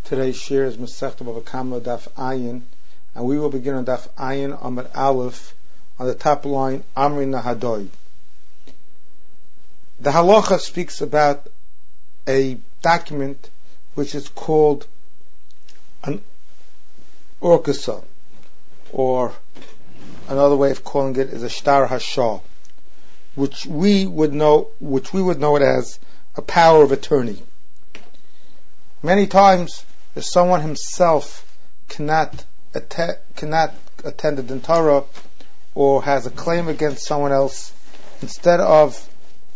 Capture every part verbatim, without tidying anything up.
Today's share is Masechta Bava Kama Daf Ayin, and we will begin on Daf Ayin Amud Aleph on the top line Amri Nahadoi. The halacha speaks about a document which is called an orkasa, or another way of calling it is a shtar hashah, which we would know, which we would know it as a power of attorney. Many times, if someone himself cannot att- cannot attend the Din Torah or has a claim against someone else, instead of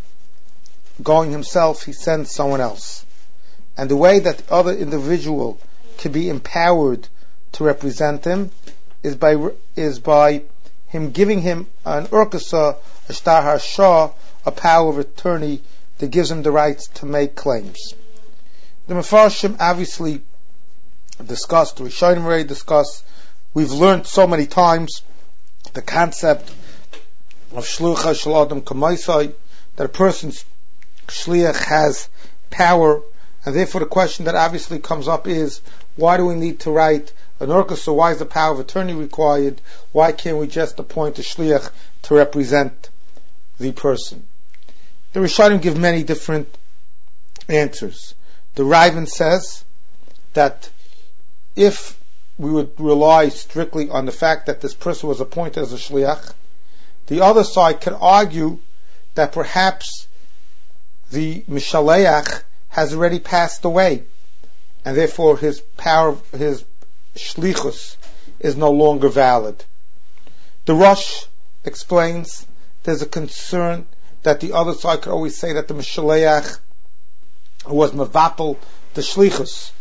going himself, he sends someone else. And the way that the other individual can be empowered to represent him is by is by him giving him an urkasa, a shtar hashah, a power of attorney that gives him the rights to make claims. The Mefarshim obviously discussed, the Rishonim already discussed, we've learned so many times the concept of shlucha shel adam kamaisai, that a person's shliach has power, and therefore the question that obviously comes up is, why do we need to write an urkasa? Why is the power of attorney required? Why can't we just appoint a shliach to represent the person? The Rishonim give many different answers. The Raven says that if we would rely strictly on the fact that this person was appointed as a shliach, the other side could argue that perhaps the mishaleach has already passed away, and therefore his power, his shlichus, is no longer valid. The Rosh explains there's a concern that the other side could always say that the mishaleach was mevatel the shlichus,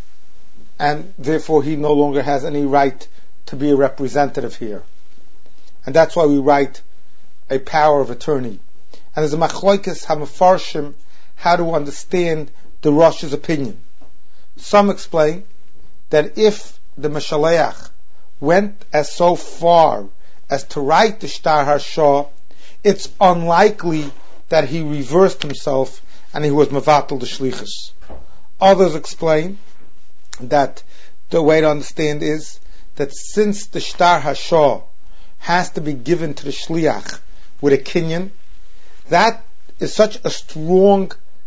and therefore he no longer has any right to be a representative here. And that's why we write a power of attorney. And there's a machlokes hamafarshim how to understand the Rosh's opinion. Some explain that if the mishaleach went as so far as to write the shtar hashah, it's unlikely that he reversed himself and he was mevatel the shlichus. Others explain that the way to understand is that since the shtar hashah has to be given to the shliach with a kinyan, that is such a strong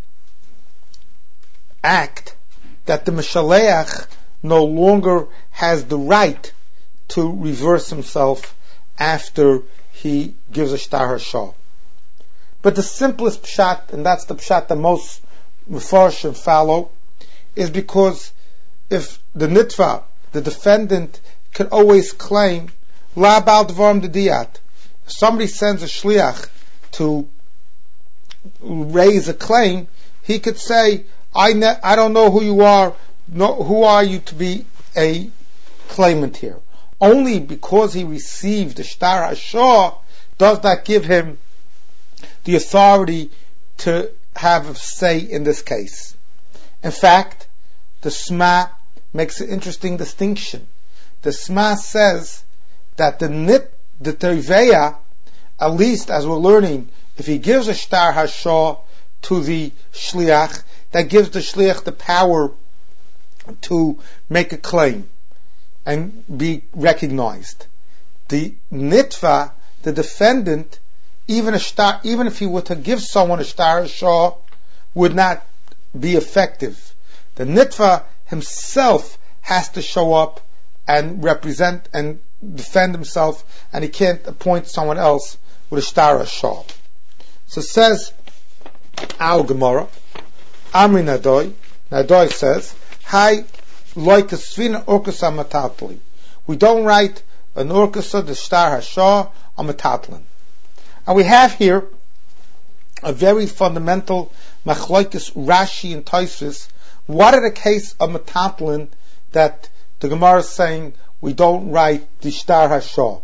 act that the mishaleach no longer has the right to reverse himself after he gives a shtar hashah. But the simplest pshat, and that's the pshat that most mefarshim follow, is because if the nitva, the defendant, can always claim la bal dvarim dediyat, if somebody sends a shliach to raise a claim, he could say, I ne- I don't know who you are, no, who are you to be a claimant here? Only because he received the shtar hashah does that give him the authority to have a say in this case. In fact, the Sma makes an interesting distinction. The Sma says that the nit, the teveya, at least as we're learning, if he gives a shtar hashah to the shliach, that gives the shliach the power to make a claim and be recognized. The nitva, the defendant, even a shtar, even if he were to give someone a shtar hashah, would not be effective. The nitva himself has to show up and represent and defend himself, and he can't appoint someone else with a shtar hashah. So says our Gemara, Amri Nadoi, Nadoi says, Hi, like a svina orkasa matatli. We don't write an orkasa, the shtar hashah, on matatlin. And we have here a very fundamental machlokes Rashi and Tosfos. What are the case of matatlin that the Gemara is saying we don't write the shtar hashah?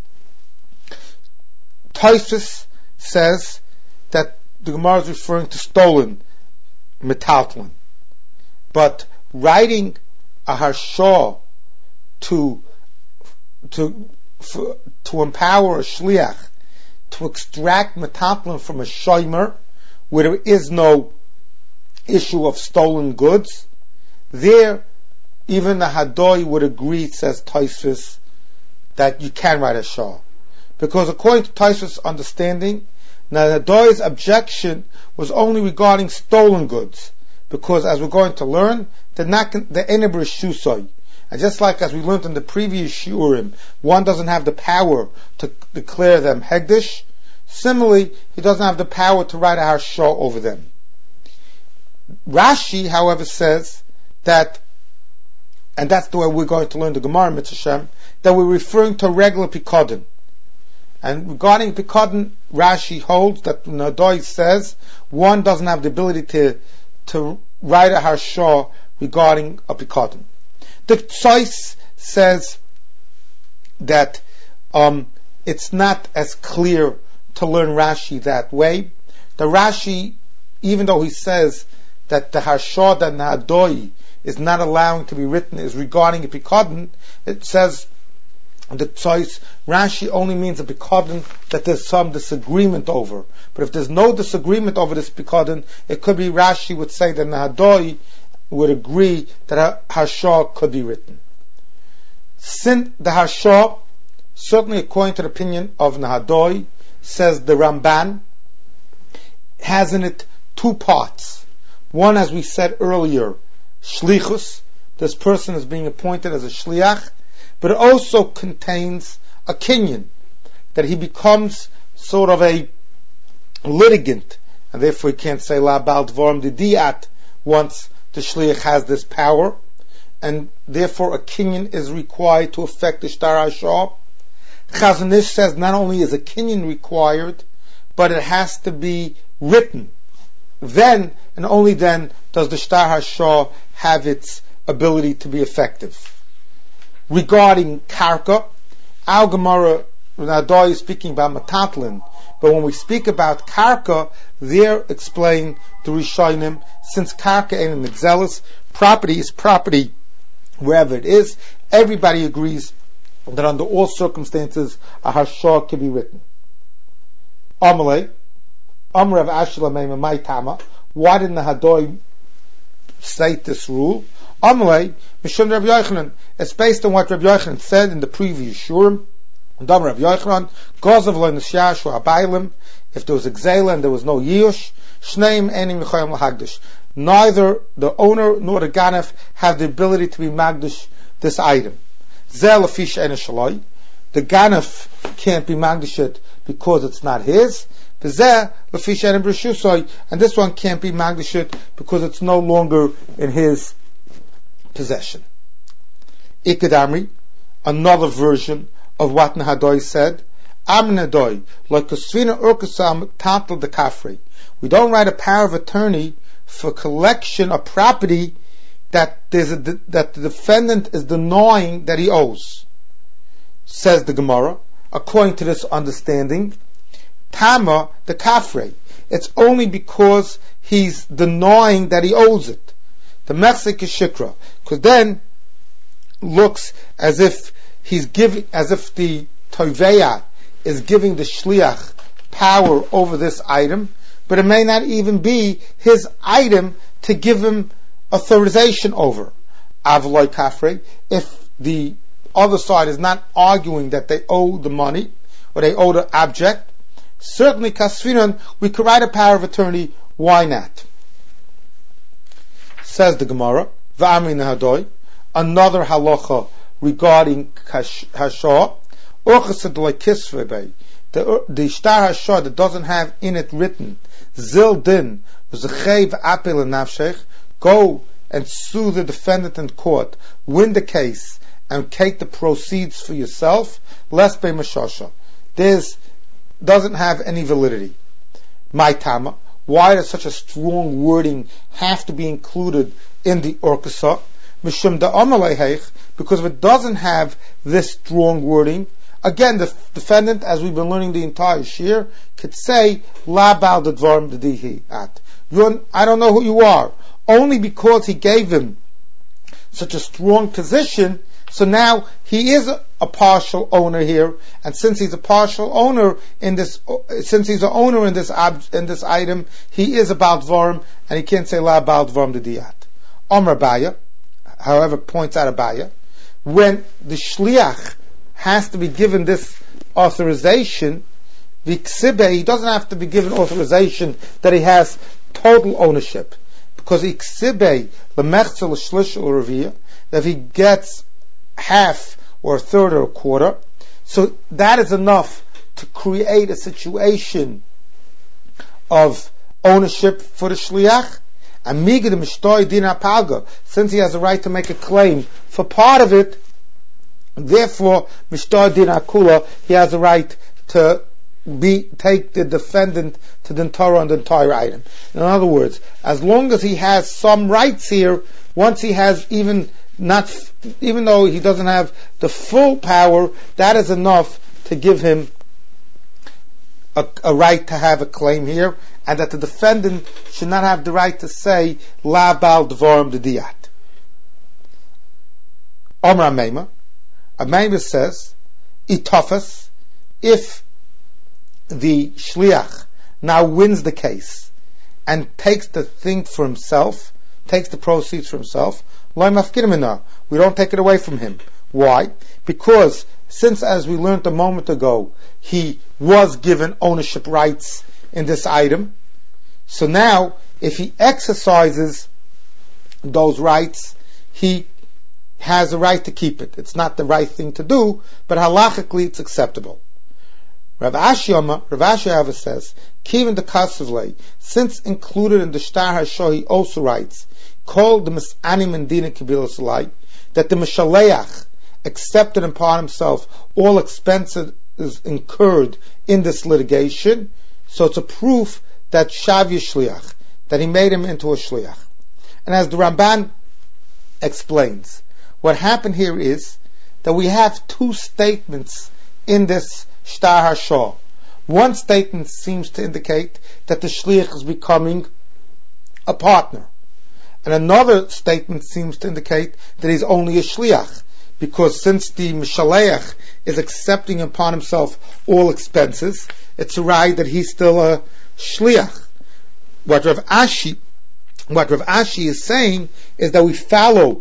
Tosfos says that the Gemara is referring to stolen metatlin, but writing a hashah to to for, to empower a shliach to extract metatlin from a shomer where there is no issue of stolen goods, there even the Hadoi would agree, says Tosfos, that you can write a Shah. Because according to Tosfos' understanding, now Hadoi's objection was only regarding stolen goods. Because as we're going to learn, they're not, the Eneber Shusoi. And just like as we learned in the previous Shiurim, one doesn't have the power to declare them Hegdish, similarly, he doesn't have the power to write a Harshah over them. Rashi, however, says that, and that's the way we're going to learn the Gemara, Mitzvah Shem, that we're referring to regular Pikadon. And regarding Pikadon, Rashi holds that Nadoi says one doesn't have the ability to to write a Harshah regarding a Pikadon. The Tzais says that um, it's not as clear to learn Rashi that way. The Rashi, even though he says that the Harshah that Na'adoi is not allowing to be written is regarding a Pikadon, it says the Tzais, Rashi only means a Pikadon that there's some disagreement over. But if there's no disagreement over this Pikadon, it could be Rashi would say that Na'adoi would agree that a Harshah could be written. Since the Harshah, certainly according to the opinion of Nahadoi, says the Ramban, has in it two parts. One, as we said earlier, Shlichus, this person is being appointed as a Shliach, but it also contains a kinyan, that he becomes sort of a litigant, and therefore he can't say La Bal Dvorim Didiat once the Shliach has this power, and therefore a kinyan is required to effect the Shtar HaShah. Chazon Ish says not only is a kinyan required, but it has to be written. Then, and only then, does the Shtar HaShah have its ability to be effective. Regarding Karka, our Gemara, Nadoi is speaking about Matatlin, but when we speak about Karka, there explain the Rishonim, since Karka ain't an Exelis, property is property wherever it is. Everybody agrees that under all circumstances a Harshah can be written. Amalei, Amrav Ashla Meima Mai Tama, why didn't the Hadoi state this rule? Amalei, Mishum Rabbi Yochanan, it's based on what Rabbi Yochanan said in the previous Shurim. Dam Rabbi Yochanan, Gozav lo nisyash wa abaylim, if there was Exela and there was no Yush, Shneim enim yichayim lahagdish. Neither the owner nor the Ganef have the ability to be magdish this item. Zel afish en shaloi. The Ganef can't be magdished because it's not his. V'zeh lafish en b'reshusoi, and this one can't be magdished because it's no longer in his possession. Ikadamri, another version of what Nahadoi said. Am Nahadoi, like Kusvina Urkasam Tantal de Kafri. We don't write a power of attorney for collection of property that there's a, that the defendant is denying that he owes. Says the Gemara, according to this understanding, Tama the Kafre. It's only because he's denying that he owes it. The Mechzik is Shikra, because then looks as if he's giving, as if the Toveya is giving the Shliach power over this item, but it may not even be his item to give him authorization over. Avloi Kafre, if the other side is not arguing that they owe the money, or they owe the object, certainly Kasfinan, we could write a power of attorney, why not? Says the Gemara, V'amri Nahadoi, another halacha regarding Hashah, the the Shtar HaShah that doesn't have in it written Zil Din V'Zechei V'Apel Nafshech, go and sue the defendant in court, win the case, and take the proceeds for yourself. Less Bei Mashasha. This doesn't have any validity. My Tama, why does such a strong wording have to be included in the Orkasa? Mishum da Amalei, because if it doesn't have this strong wording, again, the defendant, as we've been learning the entire shir, could say, La bal d'dvarim d'dihi at. I don't know who you are. Only because he gave him such a strong position, so now he is a, a partial owner here, and since he's a partial owner in this, since he's an owner in this in this item, he is a bal d'varim, and he can't say La bal d'varim d'dihi at. Amar Baya, however, points out Abaya, when the shliach has to be given this authorization, the ksibe, he doesn't have to be given authorization that he has total ownership, because the ksibe lemechzel shlish or revia, that if he gets half or a third or a quarter, so that is enough to create a situation of ownership for the shliach. And migid mishtoi dina palga, since he has a right to make a claim for part of it, therefore mishtoi dina kula, he has a right to be take the defendant to the Torah on the entire item. In other words, as long as he has some rights here, once he has even not, even though he doesn't have the full power, that is enough to give him a, a right to have a claim here, and that the defendant should not have the right to say la bal dvorim dediyat. Omar Meima, Meima says, itofas, if the shliach now wins the case and takes the thing for himself, takes the proceeds for himself, lo mafkirim, we don't take it away from him. Why? Because since, as we learned a moment ago, he was given ownership rights in this item, so now if he exercises those rights, he has a right to keep it. It's not the right thing to do, but halachically it's acceptable. Rav Ashi Rav Ashi says, Kivin the Kasavle, since included in the Shtar HaShoh, he also writes, called the Misanim and Dina Kabila Salai, that the Mishaleach accepted upon himself all expenses incurred in this litigation, so it's a proof that Shavya Shliach, that he made him into a Shliach. And as the Ramban explains, what happened here is that we have two statements in this Shtar HaShoh. One statement seems to indicate that the Shliach is becoming a partner. And another statement seems to indicate that he's only a Shliach, because since the Mishaleach is accepting upon himself all expenses, it's a right that he's still a Shliach. What Rav Ashi, what Rav Ashi is saying is that we follow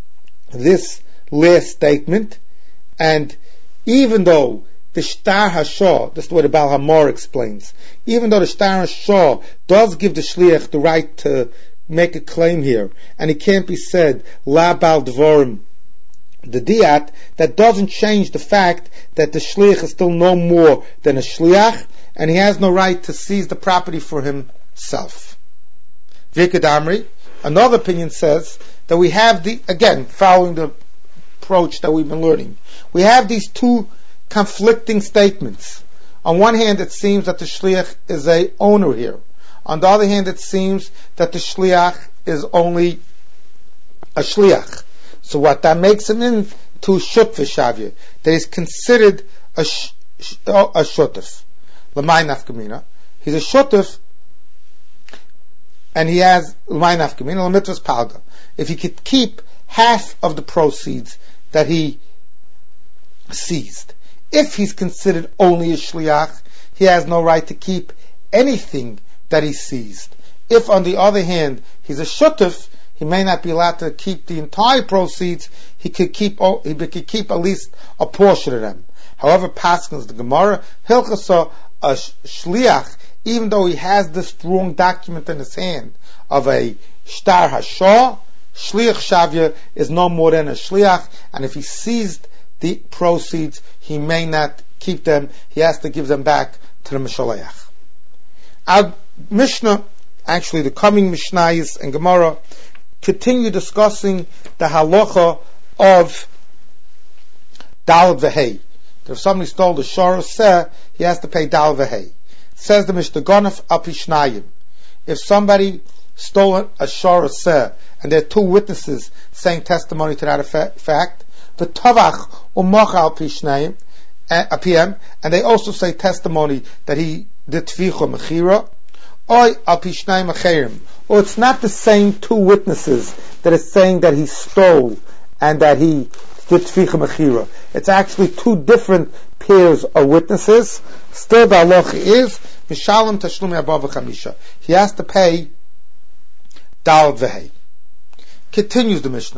this last statement, and even though the Shtar HaShoh, this is what the Baal HaMor explains, even though the Shtar HaShoh does give the Shliach the right to make a claim here, and it can't be said La Bal Dvorim the Diat, that doesn't change the fact that the Shliach is still no more than a Shliach, and he has no right to seize the property for himself. Vikad Amri, another opinion says that we have the, again, following the approach that we've been learning, we have these two conflicting statements. On one hand, it seems that the Shliach is a owner here. On the other hand, it seems that the Shliach is only a Shliach. So what that makes him into Shutf Shavya, that he's considered a, sh- a Shutf. L'may nafkamina. He's a Shutf, and he has L'may nafkamina, l'mitzvahs palga. If he could keep half of the proceeds that he seized. If he's considered only a Shliach, he has no right to keep anything that he seized. If, on the other hand, he's a Shutf, he may not be allowed to keep the entire proceeds. He could keep he could keep at least a portion of them. However, Paskins the Gemara Hilchasa a Shliach, even though he has this strong document in his hand of a Shtar HaShoh, Shliach Shavya is no more than a Shliach, and if he seized the proceeds, he may not keep them. He has to give them back to the Mishaleach. Our Mishnah, actually the coming Mishnayos and Gemara, continue discussing the halacha of Dal V'Hei. If somebody stole the Shor Seh, he has to pay Dal V'Hei. Says the Mishnah Gonaf Apishnayim. If somebody stole a Shor Seh, and there are two witnesses saying testimony to that fact, the Tavach Umach Apishnayim, Apiem, and they also say testimony that he did Tvicha Mechira, Oy Apishnayim Acherim. Or it's not the same two witnesses that is saying that he stole and that he did Tvicha Mechira. It's actually two different pairs of witnesses. Still the halacha is Mishalem Tashlumi Abba V'Chamisha. He has to pay Dal V'Hei. Continues the Mishnah.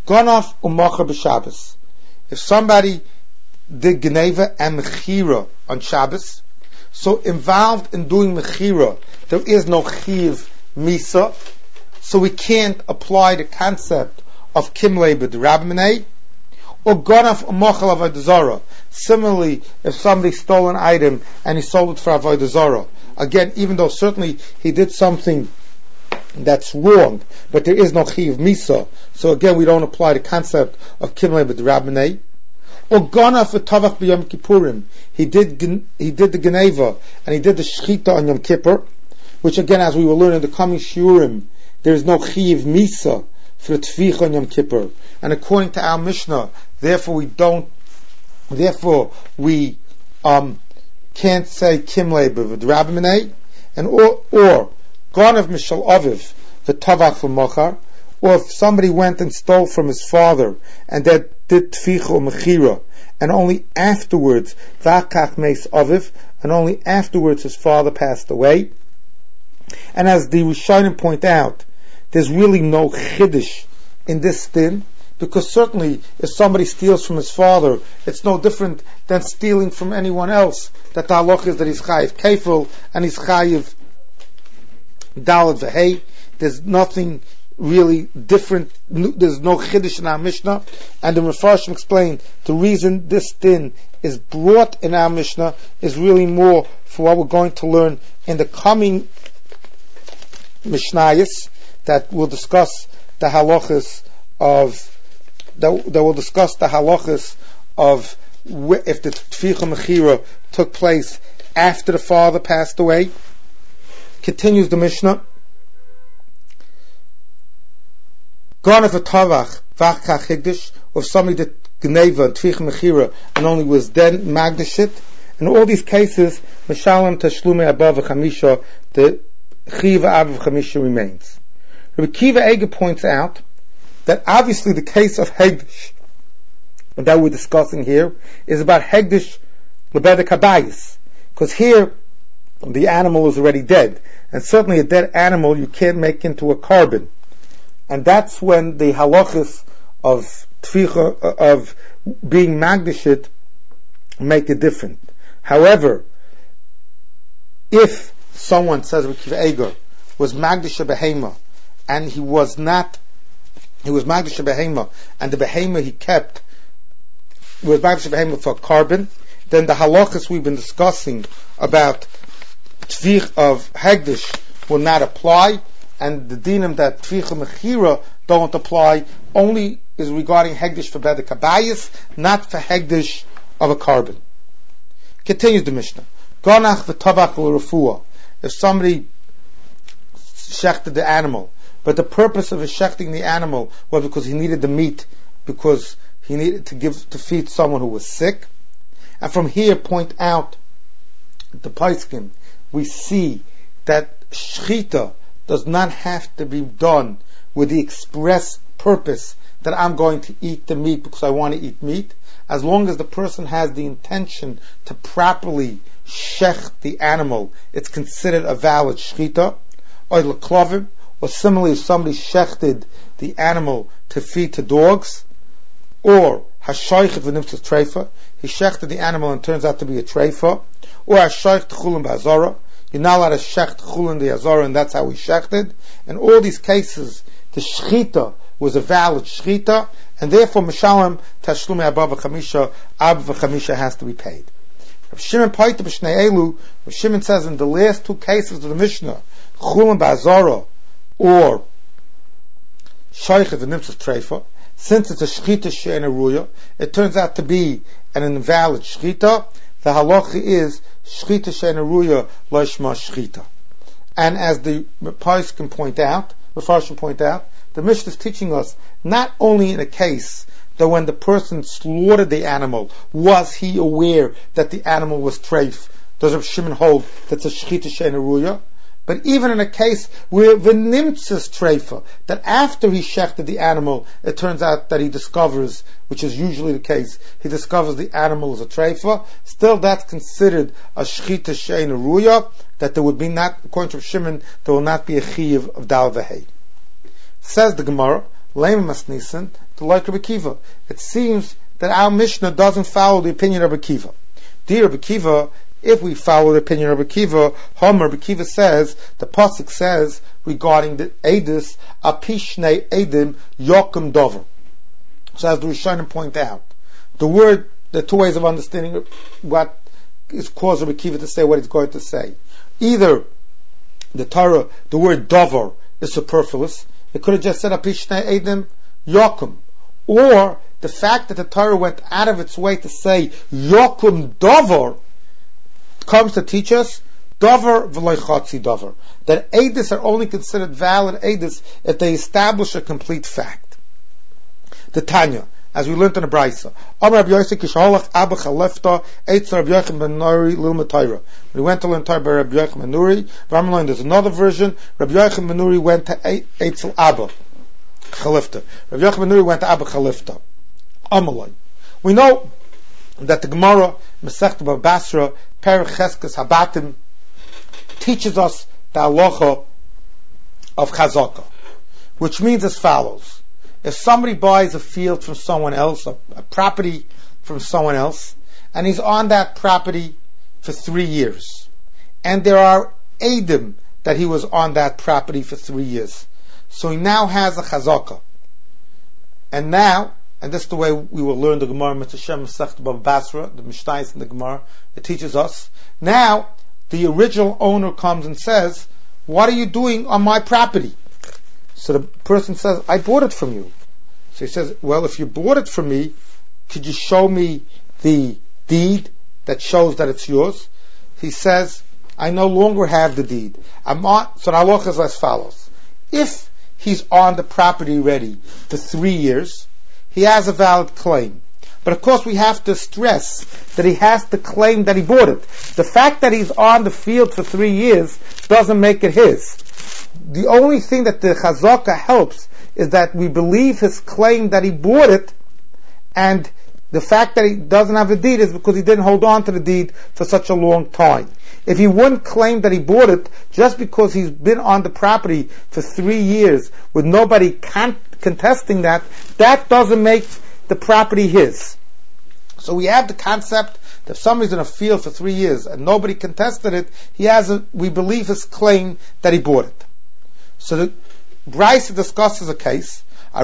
Gonof u'mocher b'Shabbos. If somebody did Geneva and Mechira on Shabbos, so involved in doing Mechira, there is no Chiv Misa, so we can't apply the concept of Kimlei b'Drabminei, or Gonof u'mocher avodah zarah. Similarly, if somebody stole an item and he sold it for avodah zarah, again, even though certainly he did something that's wrong, but there is no Chiv Misa, so again we don't apply the concept of Kimlei b'Drabminei. Or Gonof v'Tavach b'Yom Kippurim. He did he did the Geneva and he did the Shechita on Yom Kippur, which again, as we will learn in the coming Shiurim, there is no Chiv Misa for the Tvicha on Yom Kippur. And according to our Mishnah, therefore we don't, therefore we um, can't say Kimlei b'Drabminei, and or or Gonof Mishal Aviv v'Tavach v'Mochar. Or if somebody went and stole from his father and that did tficha or mechira, and only afterwards v'akach meis aviv, and only afterwards his father passed away. And as the Rishonim point out, there's really no chiddush in this din, because certainly if somebody steals from his father, it's no different than stealing from anyone else. That the halach is that he's chayiv kefil and he's chayiv dalad v'hei. There's nothing really different. There's no chiddush in our Mishnah, and the Mefarshim explained the reason this din is brought in our Mishnah is really more for what we're going to learn in the coming Mishnayos that will discuss the halachas of that, that will discuss the halachas of wh- if the tficha mechira took place after the father passed away. Continues the Mishnah. Gonof v'Tavach v'achach higdish, or if somebody did Geneva and Tficha Mechira and only was then magdashit. In all these cases, Meshalem Tashlumei Abba v'Chamisha, the Chiva Abba v'Chamisha remains. Rabbi Kiva Eger points out that obviously the case of Hegdish that we're discussing here is about Hegdish Lebedek Habayis, because here the animal is already dead, and certainly a dead animal you can't make into a carbon. And that's when the halachas of tficha, of being magdashit, make it different. However, if someone, says Rabbi Kiva Eger, was magdasha behema, and he was not, he was magdasha behema, and the behema he kept was magdasha behema for carbon, then the halachas we've been discussing about tvich of hegdish will not apply, and the dinim that tficha mechira don't apply only is regarding hegdish for bedek habayis, not for hegdish of a carbon. Continues the Mishnah. Gonach v'tabach l'refuah. If somebody shechted the animal, but the purpose of his shechting the animal was because he needed the meat, because he needed to give to feed someone who was sick, and from here point out the Paiskim, we see that shechita does not have to be done with the express purpose that I'm going to eat the meat because I want to eat meat. As long as the person has the intention to properly shech the animal, it's considered a valid shechita. Or leklavim, or similarly, if somebody shechted the animal to feed to dogs, or hashoichet v'nimtzas treifa, he shechted the animal and turns out to be a treifa, or hashoich t'chulin b'azara, you're not allowed to shecht chulin the azara, and that's how he shechted. In all these cases, the shechita was a valid shechita, and therefore Mishalem Tashlumei Abba v'Chamisha, Abba v'Chamisha has to be paid. Rav Shimon Paita b'Shnei Elu, Rav Shimon says in the last two cases of the Mishnah, chulin b'azara or shoichet v'nimtzas treifa, since it's a shechita she'ena ruya, it turns out to be an invalid shechita. The halacha is shechita she'ena ruya lo shma shechita. And as the Pais can point out, the Farshim point out, the Mishnah is teaching us not only in a case that when the person slaughtered the animal, was he aware that the animal was treif? Does Rav Shimon hold that's a shechita she'ena ruya? But even in a case where v'nimtzas treifa, that after he shechted the animal, it turns out that he discovers, which is usually the case, he discovers the animal is a treifa, still that's considered a shechita she'ena ruya, that there would be not, according to Shimon, there will not be a chiyuv of dal v'hei. Says the Gemara, Lema Masnisan, to like Rabbi Kiva. It seems that our Mishnah doesn't follow the opinion of Rabbi Kiva. Dear Rabbi Kiva, if we follow the opinion of Rabbi Kiva, Homer, Rabbi Kiva says, the Pasuk says regarding the Edis, Apishne Edim Yokum Dover. So as the Rishonim point out, the word, the two ways of understanding what is caused Rabbi Kiva to say what he's going to say. Either the Torah, the word Dover is superfluous. It could have just said Apishne Edim Yokum. Or the fact that the Torah went out of its way to say Yokum Dover comes to teach us Dover v'loy chatzi Dover, that edis are only considered valid edis if they establish a complete fact. The Tanya, as we learned in the Brisa, Amar Rabbi Yosef kishalach Abba Chalefta Eitz Rabbi Yochanan ben Nuri Lilma Torah. We went to learn Torah by Rabbi Yochanan ben Nuri. Ramlan, there's another version. Rabbi Yochanan ben Nuri went to Eitzel Abba Chalefta. Rabbi Yochanan ben Nuri went to Abba Chalefta. Amalai. We know that the Gemara Masechta Bava Basra Perek Cheskes Habatim teaches us the halacha of chazaka, which means as follows: if somebody buys a field from someone else, a, a property from someone else, and he's on that property for three years, and there are edim that he was on that property for three years, so he now has a chazaka, and now. And this is the way we will learn the Gemara, Mitzvah Shem Masechta Bava Basra, the Mishnayos in the Gemara. It teaches us. Now, the original owner comes and says, what are you doing on my property? So the person says, I bought it from you. So he says, well, if you bought it from me, could you show me the deed that shows that it's yours? He says, I no longer have the deed. I'm on, so the halacha is as follows. If he's on the property already for three years, he has a valid claim. But of course we have to stress that he has to claim that he bought it. The fact that he's on the field for three years doesn't make it his. The only thing that the chazaka helps is that we believe his claim that he bought it, and the fact that he doesn't have a deed is because he didn't hold on to the deed for such a long time. If he wouldn't claim that he bought it just because he's been on the property for three years with nobody con- contesting that, that doesn't make the property his. So we have the concept that if somebody's in a field for three years and nobody contested it, he has a, we believe his claim that he bought it. So the Brisa discusses a case. He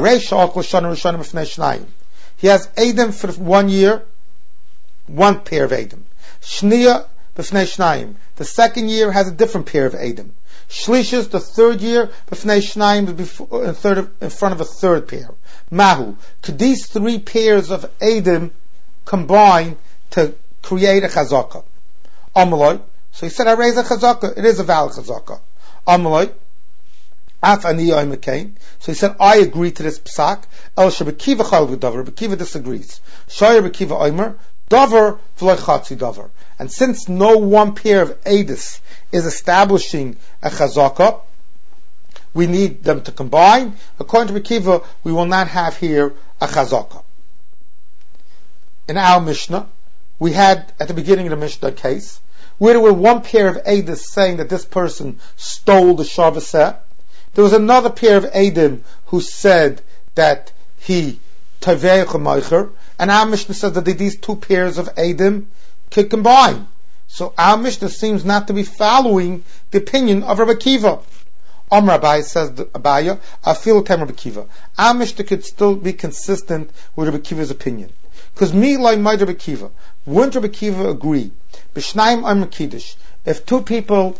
has Edom for one year, one pair of Edom. Shniya b'fnei shnayim. The second year has a different pair of Edom. Shlishis, the third year, b'fnei shnayim, in, third, in front of a third pair. Mahu. Could these three pairs of Edom combine to create a chazaka? Amaloi. So he said, I raise a chazaka. It is a valid chazaka. Amaloi. Af ani yoim akain. So he said, I agree to this psak. El shebekiva chal v'davar. Bekiva disagrees. Shayar bekiva oimer. Davar v'loy chatzi davar. And since no one pair of edis is establishing a chazaka, we need them to combine. According to Bekiva, we will not have here a chazaka. In our Mishnah, we had at the beginning of the Mishnah case where there were one pair of edis saying that this person stole the shavaseh. There was another pair of edim who said that he tavei chamaycher, and our Mishnah says that these two pairs of edim could combine. So our Mishnah seems not to be following the opinion of Rabbi Kiva. Om Rabbi says Abaya, I feel time Rabbi Kiva. Our Mishnah could still be consistent with Rabbi Kiva's opinion. Because me like my Rabbi Kiva, wouldn't Rabbi Kiva agree? B'shnayim Amr Kiddush. If two people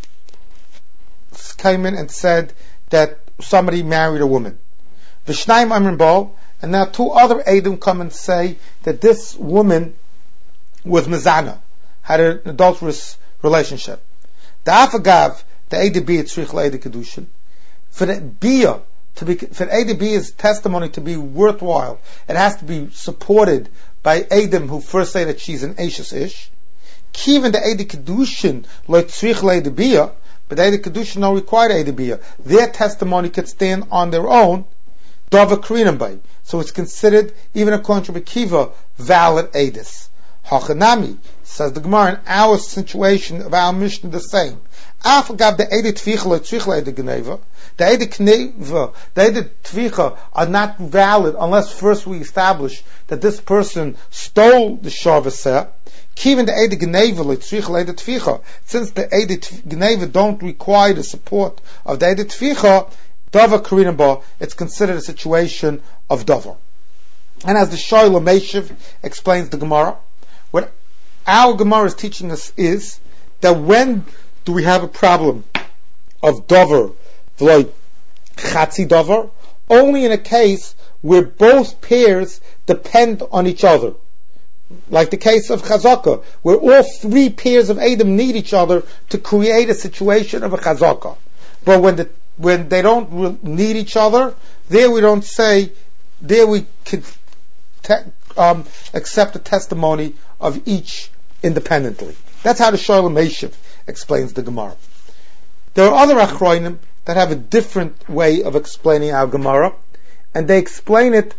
came in and said that somebody married a woman, V'shnayim Amr Baal, and now two other Edom come and say that this woman was mezana, had an adulterous relationship. The afagav, the Eid Bia tzrich l'Eid Kedushin. For the Bia to be, for Eid Bia's testimony to be worthwhile, it has to be supported by Edom who first say that she's an Ashes Ish. Kiven the Eid Kedushin lo tzrich l'Eid Bia, but the Eid Kedushin don't require Eid Bia. Their testimony could stand on their own. Dava Krinam bay. So it's considered, even according to Rabbi Kiva, valid Eidis. Hachanami, says the Gemara, in our situation of our Mishnah the same. Afagav the Eidit Tvicha Tvicha Eidit Geneva. The Eidit Kneva, the Eidit Tvicha are not valid unless first we establish that this person stole the Sharvaseh. Even the Eidit Geneva Tvicha Eidit Tvicha, since the Eidit Geneva don't require the support of the Eidit Tvicha, Davar Karinaba, it's considered a situation of Davar. And as the Shoyla Meshiv explains the Gemara, what our Gemara is teaching us is that when do we have a problem of Davar, like Chatzi Davar? Only in a case where both pairs depend on each other. Like the case of Chazaka, where all three pairs of Adam need each other to create a situation of a Chazaka. But when the, when they don't need each other, there we don't say, there we could te- um, accept the testimony of each independently. That's how the Shalom Meshiv explains the Gemara. There are other Achroinim that have a different way of explaining our Gemara, and they explain it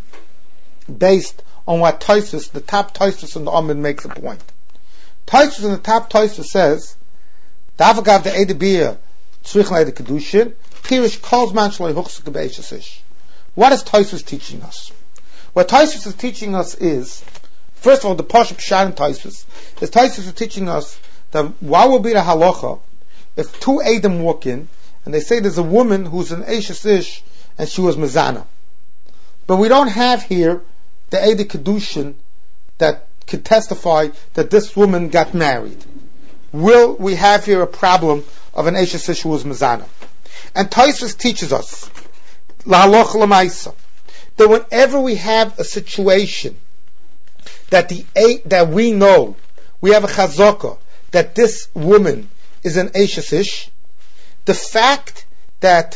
based on what Tosfos, the top Tosfos in the Amud, makes a point. Tosfos in the top Tosfos says, "Davagav the Edibiyah tzrichn the kedushin pirish kolzman shloi huchsuk be'eshesish." What is Tosfos teaching us? What Tosfos is teaching us is, first of all, the Pashup Pshat in Tosfos is Tosfos is teaching us that what will be the halacha if two Adam walk in and they say there's a woman who's an Eishesish and she was Mezana, but we don't have here the Eidit Kedushin that could testify that this woman got married. Will we have here a problem of an Eishesish who was Mezana? And Tosfos teaches us La halacha l'maisa that whenever we have a situation that the that we know we have a chazaka that this woman is an Eishesish, the fact that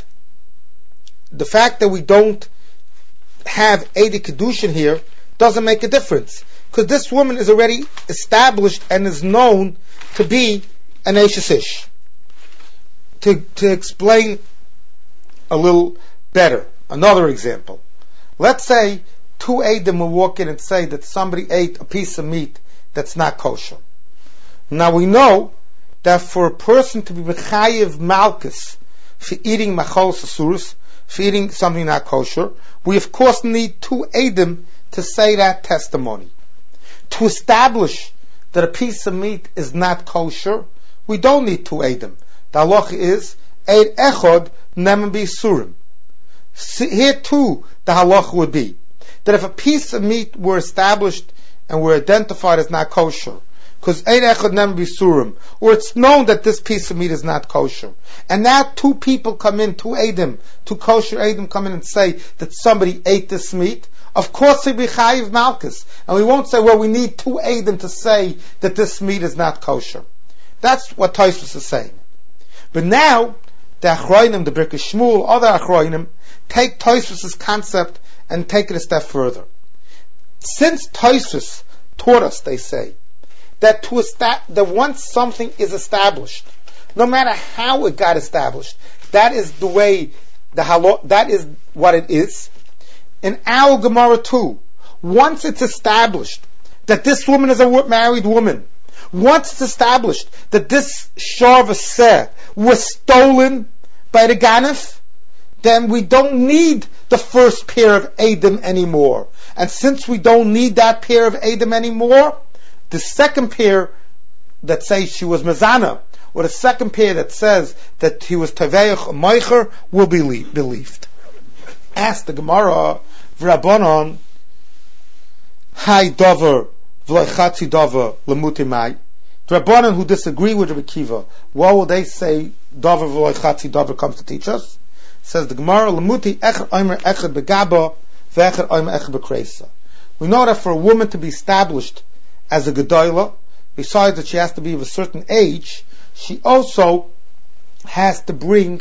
the fact that we don't have Eidit Kedushin here doesn't make a difference, because this woman is already established and is known to be an Eishesish. To to explain a little better, another example. Let's say two Eidim will walk in and say that somebody ate a piece of meat that's not kosher. Now we know that for a person to be mechayev malchus for eating machol sasurus, for eating something not kosher, we of course need two Eidim to say that testimony. To establish that a piece of meat is not kosher, we don't need two Eidim. The halacha is Eid echod nemen b'isurim. Here too, the halacha would be that if a piece of meat were established and were identified as not kosher, because Eid echod nemen b'isurim, or it's known that this piece of meat is not kosher, and now two people come in, two Eidim, two kosher Eidim come in and say that somebody ate this meat, of course we be chayiv malchus, and we won't say, well, we need two Eidim to say that this meat is not kosher. That's what Tosfos is saying. But now, the Achroinim, the Birkei Shmuel, other Achroinim, take Tosfos' concept and take it a step further. Since Tosfos taught us, they say, that to esta- that once something is established, no matter how it got established, that is the way, the halo- that is what it is. In our Gemara too, once it's established that this woman is a married woman, once it's established that this Sharvaseh was stolen by the Ganef, then we don't need the first pair of Adam anymore. And since we don't need that pair of Adam anymore, the second pair that says she was Mezana, or the second pair that says that he was Taveich Meicher, will be believed. Ask the Gemara, V'Rabbanon, Hai Dover, V'Lechatzi Dover, Lemuti Mai. The Rabbanan who disagree with Rabbi Kiva, what will they say Dover V'Lechatzi Dover comes to teach us? Says the Gemara, Lemuti Echad Omer Echad Begaba, V'Echad Omer Echad Bekreisa. We know that for a woman to be established as a Gedolah, besides that she has to be of a certain age, she also has to bring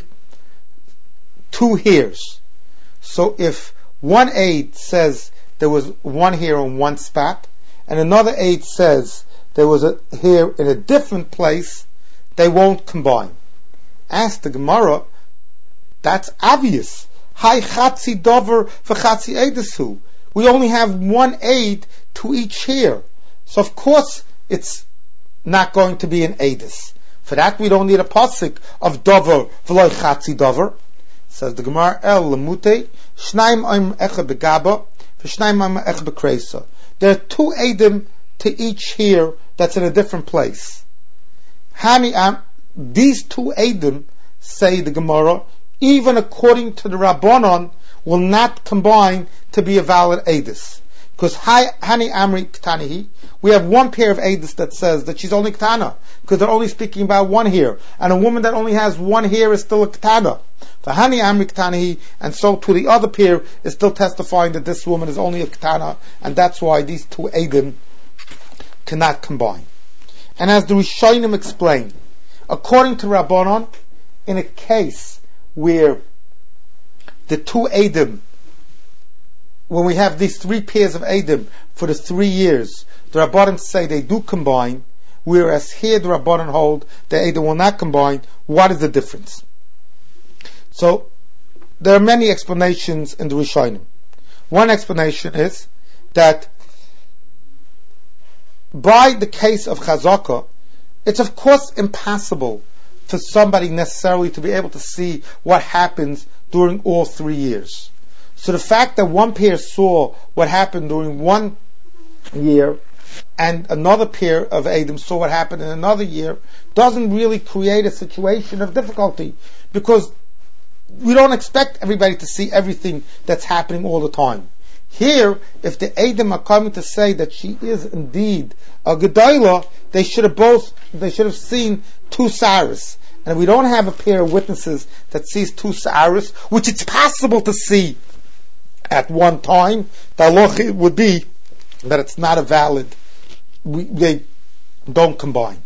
two hairs. So if one aid says there was one hair on one spot, and another aid says there was a hair in a different place, they won't combine. Ask the Gemara, that's obvious. Hai chatzi dover v'chatzi eidesu. We only have one aid to each hair. So of course it's not going to be an edus. For that we don't need a pasuk of dover v'loy chatzi dover. Says the Gemara, El lemute shnaim im echa begaba v'shnaim im echa bekreisa. There are two edim to each here that's in a different place. Hani am, these two edim, say the Gemara, even according to the Rabbanon, will not combine to be a valid edus. Because Hani Amri Ktanihi, we have one pair of edus that says that she's only Ktana, because they're only speaking about one hair, and a woman that only has one hair is still a Ktana. For Hani Amri Ktanihi, and so to the other pair is still testifying that this woman is only a Ktana, and that's why these two edim cannot combine. And as the Rishonim explain, according to Rabbanon, in a case where the two edim, when we have these three pairs of edim for the three years, the Rabbanon say they do combine, whereas here the Rabbanon hold the edim will not combine. What is the difference? So there are many explanations in the Rishonim. One explanation is that by the case of Chazaka, it's of course impossible for somebody necessarily to be able to see what happens during all three years. So the fact that one pair saw what happened during one year and another pair of Edom saw what happened in another year doesn't really create a situation of difficulty, because we don't expect everybody to see everything that's happening all the time. Here, if the Edom are coming to say that she is indeed a Gedolah, they should have both, they should have seen two Saras. And if we don't have a pair of witnesses that sees two Saras, which it's possible to see at one time, the halacha would be that it's not a valid, we, they don't combine.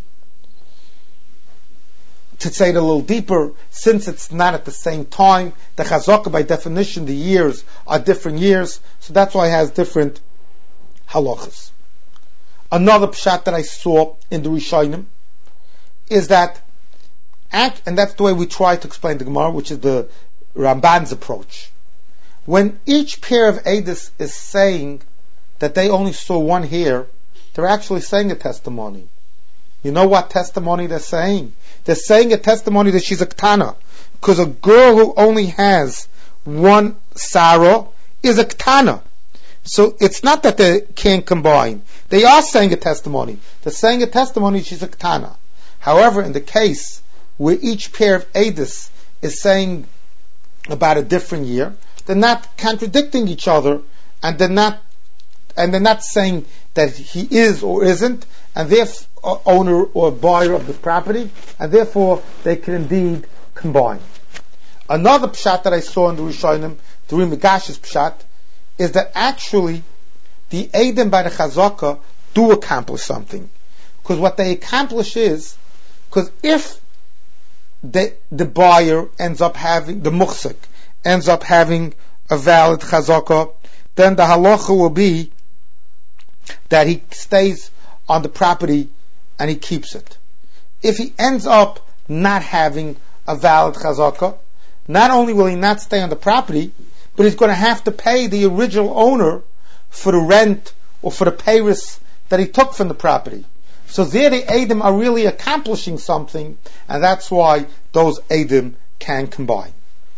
To say it a little deeper, since it's not at the same time, the Chazaka by definition, the years are different years, so that's why it has different halachas. Another pshat that I saw in the Rishonim is that, and that's the way we try to explain the Gemara, which is the Ramban's approach. When each pair of edus is saying that they only saw one hair, they're actually saying a testimony. You know what testimony they're saying? They're saying a testimony that she's a Ktana. Because a girl who only has one Sarah is a Ktana. So it's not that they can't combine. They are saying a testimony. They're saying a testimony she's a Ktana. However, in the case where each pair of edus is saying about a different year, they're not contradicting each other, and they're not and they're not saying that he is or isn't, and therefore owner or buyer of the property, and therefore they can indeed combine. Another pshat that I saw in the Rishonim, the Rimigash's pshat, is that actually the Edom by the Chazaka do accomplish something. Because what they accomplish is, because if the, the buyer ends up having, the muhsik ends up having a valid Chazaka, then the halacha will be that he stays on the property and he keeps it. If he ends up not having a valid chazaka, not only will he not stay on the property, but he's going to have to pay the original owner for the rent or for the payers that he took from the property. So there the Edom are really accomplishing something, and that's why those Edom can combine.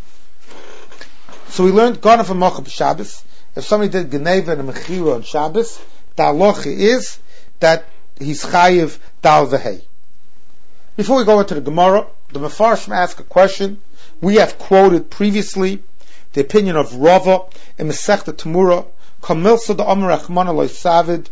So we learned Ganav and Mocha Shabbos. If somebody did Geneva and a Mechira on Shabbos, the halacha is that he's chayiv dal v'hei. Before we go into the Gemara, the Mefarshim ask a question. We have quoted previously the opinion of Rava in Masechta Tamura, Kamilsa da Amar Rachmana loy savid,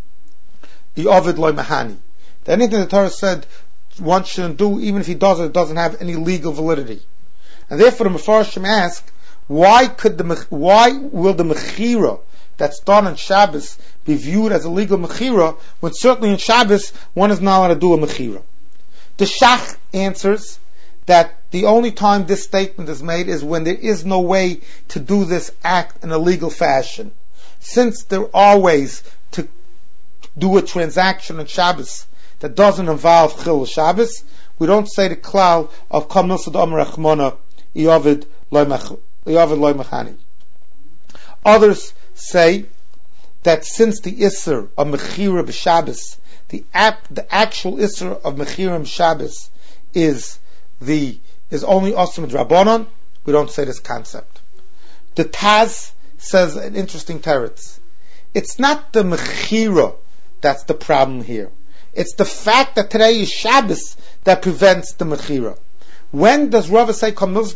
Yovid loy mahani. That anything the Torah said one shouldn't do, even if he does it, it doesn't have any legal validity. And therefore the Mefarshim ask, why could the why will the Mechira that's done on Shabbos be viewed as a legal mechira, when certainly in Shabbos one is not allowed to do a mechira? The Shach answers that the only time this statement is made is when there is no way to do this act in a legal fashion. Since there are ways to do a transaction on Shabbos that doesn't involve Chil Shabbos, we don't say the klal of Kamil Sadam Rachmana Yovid Loy Machani. Others say that since the Isser of Mechira b'Shabbos, the ap, the actual Isser of Mechira b'Shabbos is the is only Osam Drabonon, we don't say this concept. The Taz says an interesting teretz. It's not the Mechira that's the problem here. It's the fact that today is Shabbos that prevents the Mechira. When does Rava say,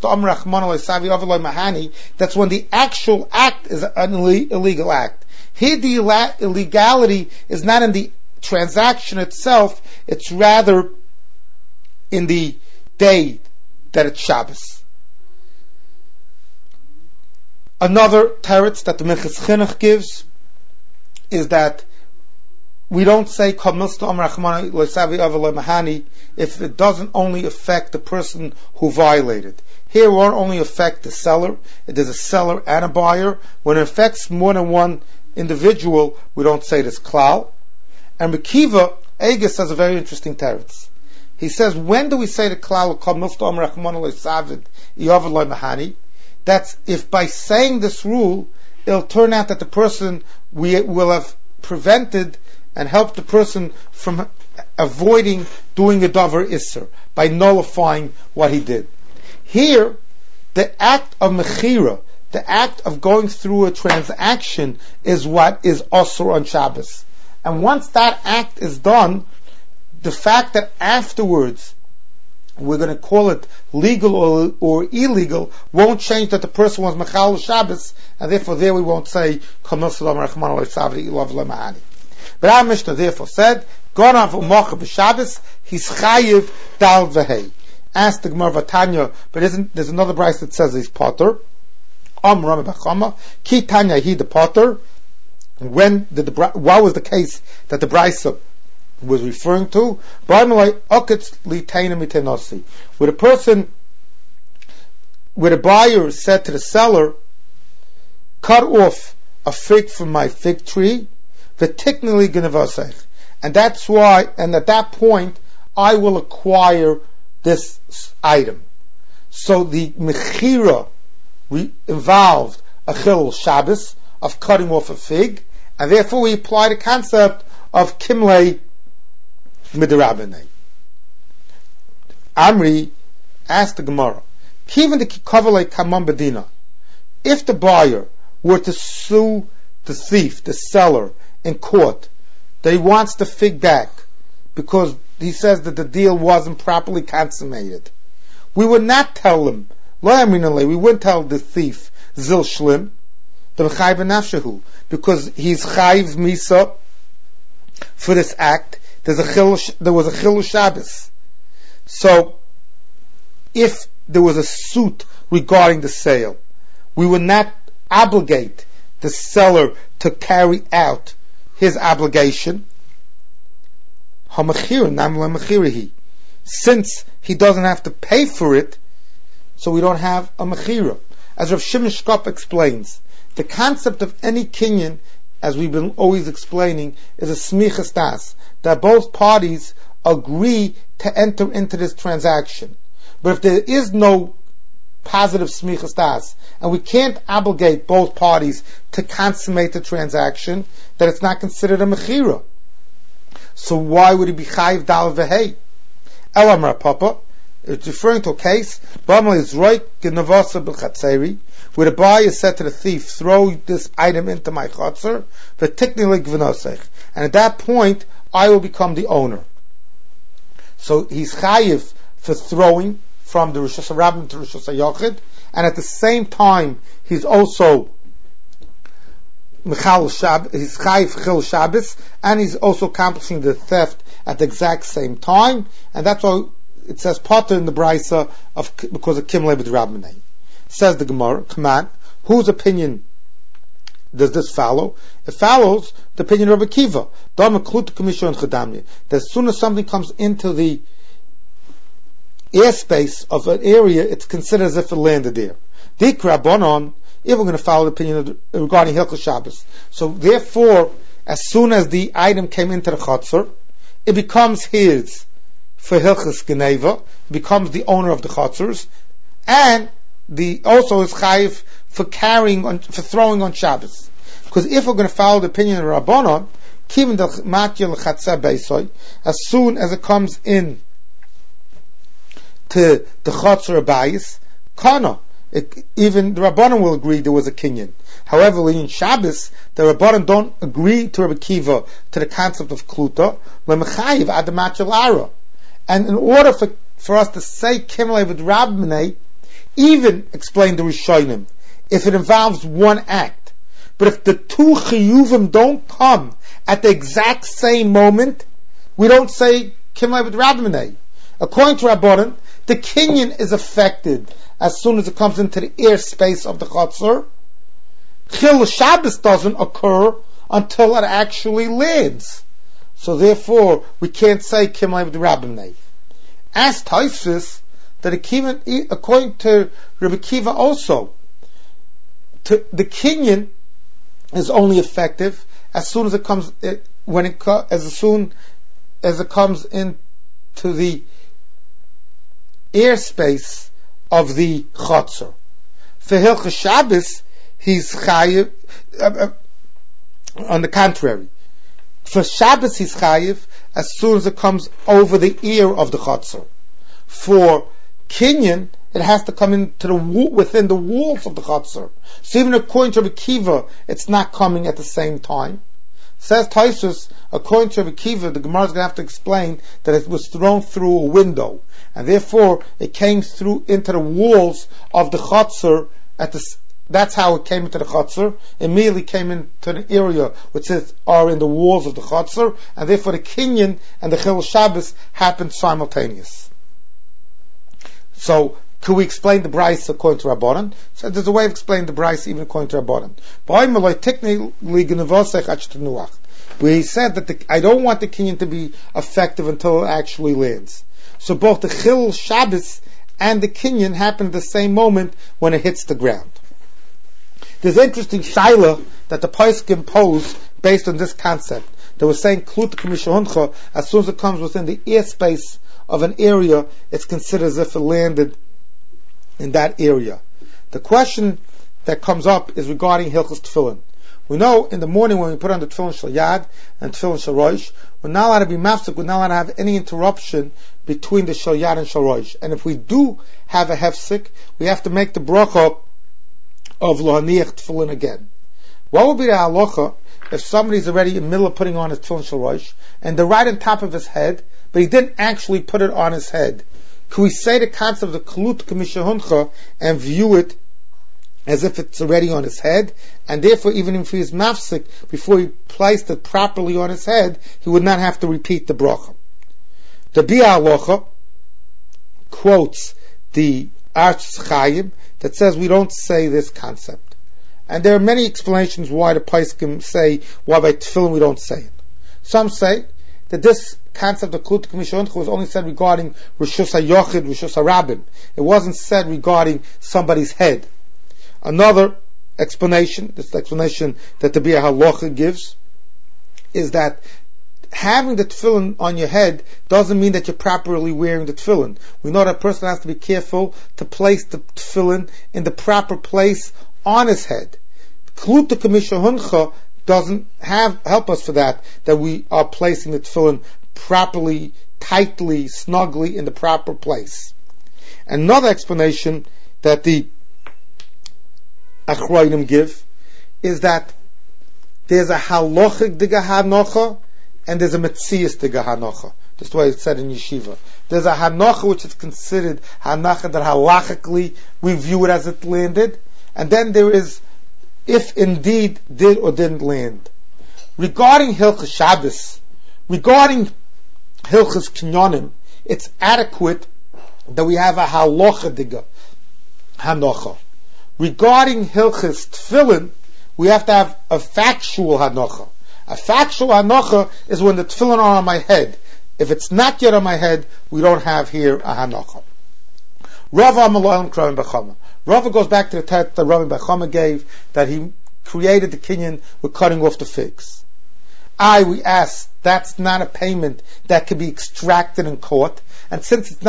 mahani? That's when the actual act is an illegal act. Here the illegality is not in the transaction itself, it's rather in the day that it's Shabbos. Another teretz that the Minchas Chinuch gives is that we don't say if it doesn't only affect the person who violated. Here it won't only affect the seller, it is a seller and a buyer. When it affects more than one individual, we don't say this klal. And Rekiva Eges has a very interesting teretz. He says, when do we say the klal that's if by saying this rule, it'll turn out that the person we will have prevented and helped the person from avoiding doing a davar isser by nullifying what he did. Here, the act of mechira, the act of going through a transaction, is what is osur on Shabbos. And once that act is done, the fact that afterwards we're going to call it legal or, or illegal won't change that the person was mechal Shabbos, and therefore there we won't say but our Mishnah therefore said, Gonav u'mocha b'Shabbos, he's chayiv dal v'hei. Asked the Gemara Vatanya, but isn't, there's another brayso that says he's potter. Am Rama b'chama, ki Tanya he the potter. When did the, what was the case that the brayso was referring to? Where the person, where the buyer said to the seller, cut off a fig from my fig tree, v'tiknili gnevasech, and that's why, and at that point, I will acquire this item. So the mechira re- involved a chilul Shabbos of cutting off a fig, and therefore we apply the concept of kimlei midrabbanei. Amri asked the Gemara, Kivan the kikavalei kamam bedina, if the buyer were to sue the thief, the seller, in court, that he wants the fig back because he says that the deal wasn't properly consummated, we would not tell him, we wouldn't tell the thief zil shlim, because he's chayiv misa for this act. There's a chil, there was a chilul Shabbos. So if there was a suit regarding the sale, we would not obligate the seller to carry out his obligation, since he doesn't have to pay for it, so we don't have a mechira. As Rav Shimon Shkop explains, the concept of any kinyan, as we've been always explaining, is a smichas das, that both parties agree to enter into this transaction. But if there is no positive smichas das, and we can't obligate both parties to consummate the transaction, that it's not considered a mechira. So why would it be chayiv dal v'hei? Elamar Papa, it's referring to a case, where the buyer said to the thief, throw this item into my chatzar, and at that point, I will become the owner. So he's chayiv for throwing from the Rishus HaRabim to Rishus HaYochid, and at the same time, he's also Michal Shab, he's chayiv chil Shabbos, and he's also accomplishing the theft at the exact same time, and that's why it says potter in the brayso of because of kimlei b'drabbanei. Says the Gemara, come on, whose opinion does this follow? It follows the opinion of Rabbi Kiva. That as soon as something comes into the airspace of an area, it's considered as if it landed there. Dikra bonon, if we're going to follow the opinion of the, regarding Hilchos Shabbos. So therefore, as soon as the item came into the chatzar, it becomes his for Hilchos Geneva, it becomes the owner of the chatzars, and the also is chayiv for carrying on, for throwing on Shabbos. Because if we're going to follow the opinion of Rabbanon, as soon as it comes in to the Chatzar Abayis, Kana. It, even the Rabbanon will agree there was a kinyan. However, in Shabbos, the Rabbanon don't agree to Rabbi Kiva to the concept of Kluta, lemechayiv adamat shel ara. And in order for, for us to say Kimlei with Rabbinei, even explain the Rishonim, if it involves one act. But if the two chiyuvim don't come at the exact same moment, we don't say Kimlei with Rabbinei. According to Rabbanon, the kinyan is affected as soon as it comes into the airspace of the Chatzar. Chil Shabbos doesn't occur until it actually lands. So therefore, we can't say Kimlei with Rabbinei. As Tosfos, that Akiva, according to Rabbi Kiva also, to, the kinyan is only effective as soon as it comes, it, when it as soon as it comes into the airspace of the Chatzar. For Hilchos Shabbos, he's chayiv. Uh, uh, on the contrary, for Shabbos he's chayiv as soon as it comes over the ear of the Chatzar. For kinyan, it has to come into the within the walls of the Chatzar. So even according to Rabbi Kiva, it's not coming at the same time. Says Tosfos, according to Rabbi Kiva, the Gemara is going to have to explain that it was thrown through a window, and therefore it came through into the walls of the Chatzar. At the, that's how it came into the Chatzar. Immediately came into the area which is, are in the walls of the Chatzar, and therefore the kinyan and the Chil Shabbos happened simultaneous. So, could we explain the Bryce according to Rabbanan? So there's a way of explaining the Bryce even according to Rabbanan. Where he said that the, I don't want the kinyan to be effective until it actually lands. So both the Chil Shabbos and the kinyan happen at the same moment when it hits the ground. There's an interesting shaila that the Poskim posed based on this concept. They were saying Klut Kamishahuncha, as soon as it comes within the airspace of an area, it's considered as if it landed in that area. The question that comes up is regarding Hilchos Tefillin. We know in the morning when we put on the Tefillin Shel Yad and Tefillin Shel Rosh, we're not allowed to be mafsek, we're not allowed to have any interruption between the Shel Yad and Shel Rosh. And if we do have a hefsek, we have to make the bracha of Lohaniach Tefillin again. What would be the halacha if somebody's already in the middle of putting on his Tefillin Shel Rosh and they're right on top of his head, but he didn't actually put it on his head? Can we say the concept of the Klut Kamishahuncha and view it as if it's already on his head, and therefore even if he is mafsik, before he placed it properly on his head, he would not have to repeat the bracha? The Biur Halacha quotes the Arsh Chaim that says we don't say this concept. And there are many explanations why the Poskim say, why by Tefillin we don't say it. Some say that this concept of Klut Kamishahuncha was only said regarding Rishus HaYochid, Rishus HaRabim. It wasn't said regarding somebody's head. Another explanation, this explanation that the Biur Halacha gives, is that having the tefillin on your head doesn't mean that you're properly wearing the tefillin. We know that a person has to be careful to place the tefillin in the proper place on his head. Klut Kamishahuncha doesn't have help us for that, that we are placing the tefillin properly, tightly, snugly in the proper place. Another explanation that the Achroinim give is that there's a halachic diga hanocha and there's a metzias diga hanocha. That's the way it's said in yeshiva. There's a hanocha which is considered hanacha that halachically we view it as it landed, and then there is if indeed did or didn't land. Regarding Hilchos Shabbos, regarding Hilchos Kinyonim, it's adequate that we have a halacha diga hanocha. Regarding Hilchos Tefillin, we have to have a factual hanocha. A factual hanocha is when the tefillin are on my head. If it's not yet on my head, we don't have here a hanocha. Rava Amalayim Kravim Bechama. Rava goes back to the text that Rabbi Bechama gave, that he created the kinyan with cutting off the figs. I, we ask, that's not a payment that can be extracted in court, and since it's not a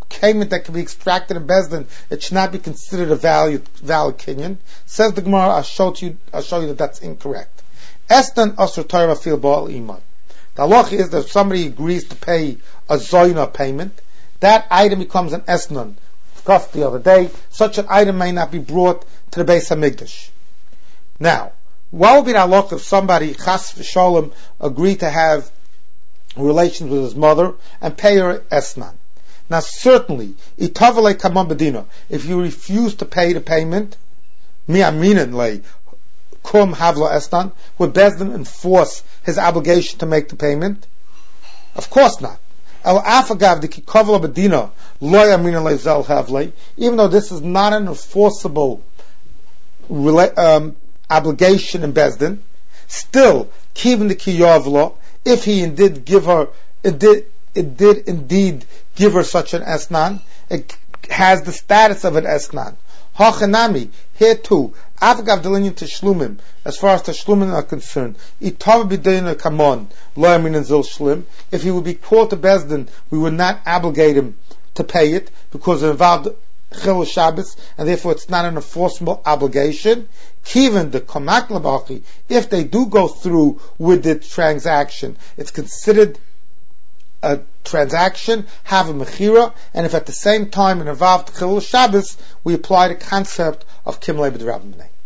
payment that can be extracted in Bezdin, it should not be considered a valid, valid kinyan. Says the Gemara, I'll show to you, I'll show you that that's incorrect. Esnan asur Torah fil ba'al iman. The halacha is that if somebody agrees to pay a zoyna payment, that item becomes an esnan. Discussed the other day, such an item may not be brought to the Beis Hamikdash. Now, what would be the halacha if somebody, chas v'sholem, agreed to have relations with his mother and pay her esnan? Now, certainly, itavale kaman bedina, if you refuse to pay the payment, mi aminin le kum havla esnan, would Bezdin enforce his obligation to make the payment? Of course not. El afagav the kikavla bedina lo aminin le zel havle, even though this is not an enforceable um, obligation in Bezdin, still, kivin the kiyavla, if he indeed give her, it did, it did indeed give her such an esnan, it has the status of an esnan. Hachanami, here too, afgav delinyan teshlumim, as far as teshlumim are concerned, itav b'dayna kamon, lo yamin zil shlim, if he would be called to Bezdin, we would not obligate him to pay it, because it involved Chil Shabbos, and therefore it's not an enforceable obligation. Kiven the Kamak Labachi, if they do go through with the transaction, it's considered a transaction, have a mechira, and if at the same time it involved Chil Shabbos, we apply the concept of Kim Lebed Rabbinai.